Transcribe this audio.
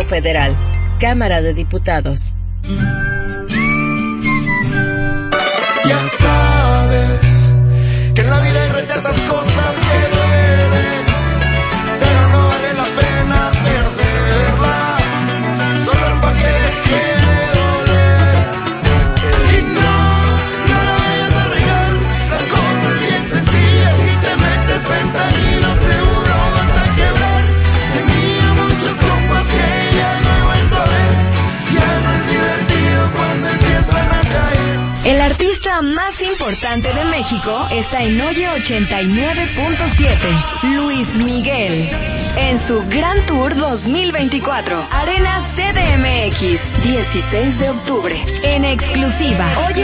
Federal, Cámara de Diputados. Ya sabes que en la vida hay ciertas cosas que duelen, pero no vale la pena perderla, solo para que deje de doler. Y no la vayas a regar, la cosa es bien sencilla, si te metes fentanilo seguro vas a quebrar. Tenía muchos compas que ya no he vuelto a ver, ya no es divertido cuando empiezan a caer. El artista más importante de México está en Oye 89.7, Luis Miguel, en su Gran Tour 2024, Arena CDMX, 16 de octubre, en exclusiva, Oye